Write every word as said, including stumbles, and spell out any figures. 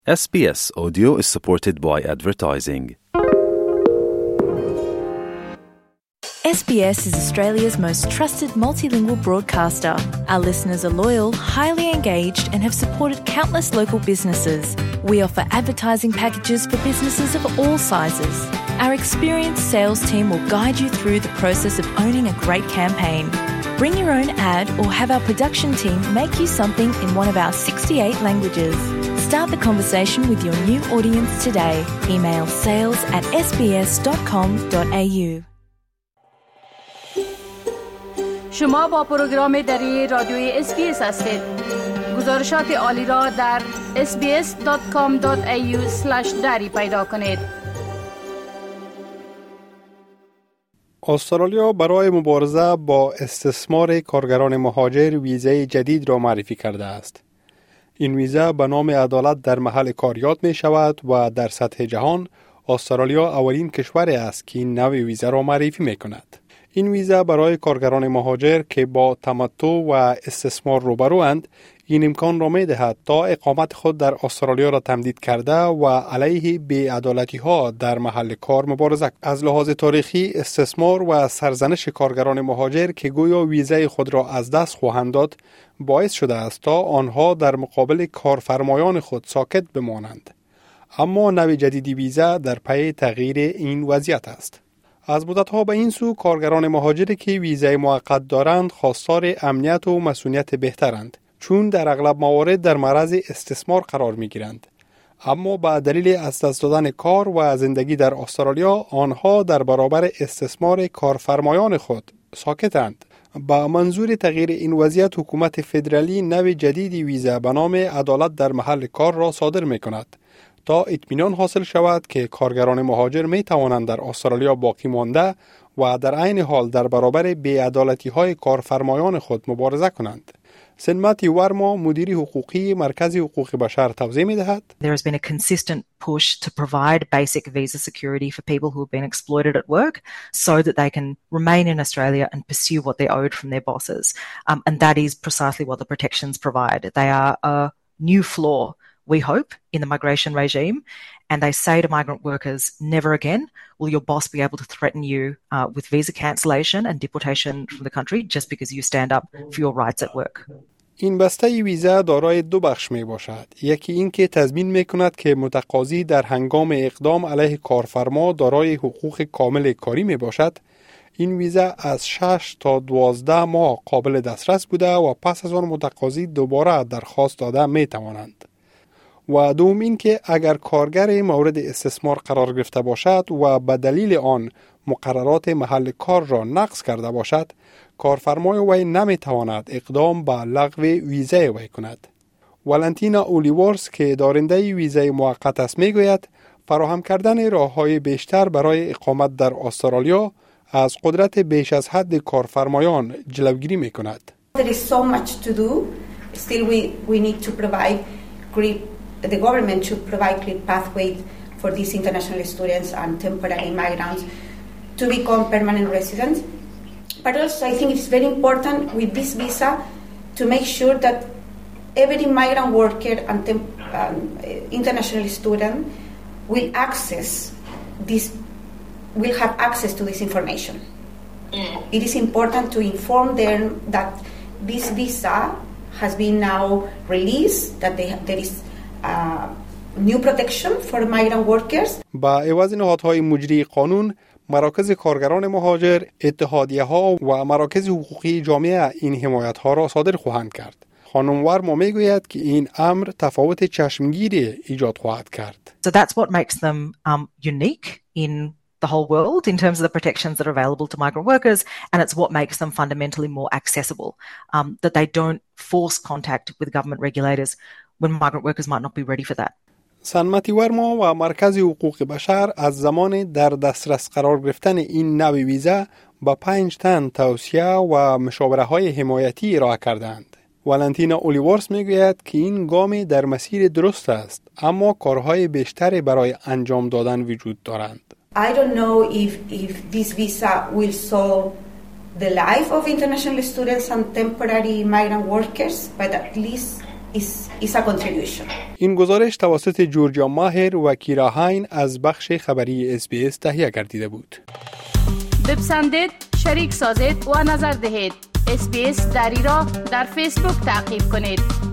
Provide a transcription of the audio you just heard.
S B S Audio is supported by advertising. S B S is Australia's most trusted multilingual broadcaster. Our listeners are loyal, highly engaged and have supported countless local businesses. We offer advertising packages for businesses of all sizes. Our experienced sales team will guide you through the process of owning a great campaign. Bring your own ad or have our production team make you something in one of our sixty-eight languages. Start the conversation with your new audience today. Email sales at s b s dot com dot a u. شما با پروگرام دری رادیوی اس بی اس هستید. گزارشات عالی را در اس بی اس دات کام دات ای یو اسلش دری پیدا کنید. استرالیا برای مبارزه با استثمار کارگران مهاجر ویزای جدید را معرفی کرده است. این ویزا به نام عدالت در محل کار یاد می شود و در سطح جهان استرالیا اولین کشوری است که این نوع ویزا را معرفی می کند. این ویزا برای کارگران مهاجر که با تمتع و استثمار روبروند این امکان را می دهد تا اقامت خود در استرالیا را تمدید کرده و علیه بی‌عدالتی ها در محل کار مبارزه کند. از لحاظ تاریخی استثمار و سرزنش کارگران مهاجر که گویا ویزای خود را از دست خواهند داد باعث شده است تا آنها در مقابل کارفرمایان خود ساکت بمانند. اما نوع جدید ویزا در پی تغییر این وضعیت است. از مدت‌ها به این سو کارگران مهاجری که ویزای موقت دارند خواستار امنیت و مسئولیت بهترند، چون در اغلب موارد در معرض استثمار قرار می‌گیرند. اما با دلیل از دست دادن کار و زندگی در استرالیا آنها در برابر استثمار کارفرمایان خود ساکتند. با منظور تغییر این وضعیت حکومت فدرالی نوع جدیدی ویزا به نام عدالت در محل کار را صادر می‌کند تا اطمینان حاصل شود که کارگران مهاجر می توانند در استرالیا باقی مانده و در عین حال در برابر بی‌عدالتی‌های کارفرمایان خود مبارزه کنند. سنمتی ورما مدیر حقوقی مرکز حقوق بشر توضیح می دهد. There has been a consistent push to provide basic visa security for people who have been exploited at work so that they can remain in Australia and pursue what they're owed from their bosses. Um, and that is precisely what the protections provide. They are a new flaw, we hope, in the migration regime, and they say to migrant workers, never again will your boss be able to threaten you uh, with visa cancellation and deportation from the country just because you stand up for your rights at work. این بسته ویزا دارای دو بخش می باشد. یکی این که تضمین می کند که متقاضی در هنگام اقدام علیه کارفرما دارای حقوق کامل کاری می باشد. این ویزا از شش تا دوازده ماه قابل دسترس بوده و پس از آن متقاضی دوباره درخواست داده می توانند. و دوم این که اگر کارگر مورد استثمار قرار گرفته باشد و به دلیل آن مقررات محل کار را نقض کرده باشد، کارفرمای وی نمی تواند اقدام به لغو ویزای وی کند. والنتینا اولیورس که دارنده ویزای موقت است می گوید فراهم کردن راه‌های بیشتر برای اقامت در استرالیا از قدرت بیش از حد کارفرمایان جلوگیری می کند. There is so much to do. Still we we need to provide clear, the government should provide clear pathways for these international students and temporary migrants to become permanent residents. But also I think it's very important with this visa to make sure that every migrant worker and temp, um, international student will access this, will have access to this information. Mm. It is important to inform them that this visa has been now released, that they, there is uh, new protection for migrant workers. با عوض نهادهای مجری قانون، مراکز کارگران مهاجر، اتحادیه ها و مراکز حقوقی جامعه این حمایت ها را صادر خواهند کرد. خانم ورما می گوید که این امر تفاوت چشمگیری ایجاد خواهد کرد. So that's what makes them um, unique in the whole world in terms of the protections that are available to migrant workers, and it's what makes them fundamentally more accessible, um, that they don't force contact with government regulators when migrant workers might not be ready for that. سنمتی ورما و مرکز حقوق بشر از زمان در دسترس قرار گرفتن این نوع ویزا با پنج تن توصیه و مشاوره های حمایتی ارائه کردند. والنتینا اولیورس میگوید که این گام در مسیر درست است، اما کارهای بیشتری برای انجام دادن وجود دارند. I don't know if if this visa will solve the life of international students and temporary migrant workers, but at least is, is a contribution. این گزارش توسط جورجیا ماهر و کیرا هاین از بخش خبری اس بی اس تهیه گردیده بود. بپسندید، شریک سازید و نظر دهید. اس بی اس دری را در فیسبوک تعقیب کنید.